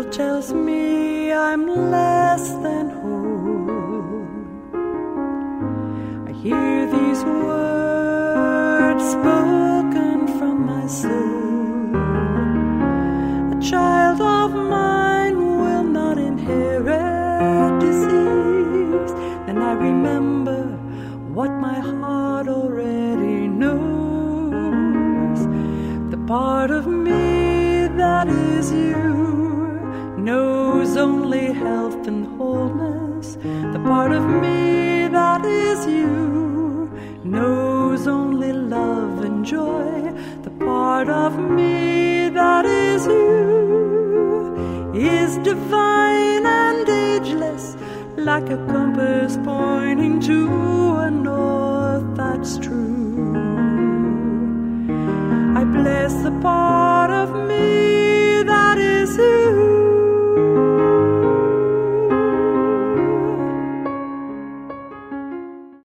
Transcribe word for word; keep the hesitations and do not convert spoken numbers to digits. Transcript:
world tells me I'm less than whole. I hear these words spoken from my soul. A child of mine will not inherit disease. Then I remember what my heart already knows. The part of me that is you knows only health and wholeness. The part of me that is you knows only love and joy. The part of me that is you is divine and ageless, like a compass pointing to a north that's true. I bless the part of me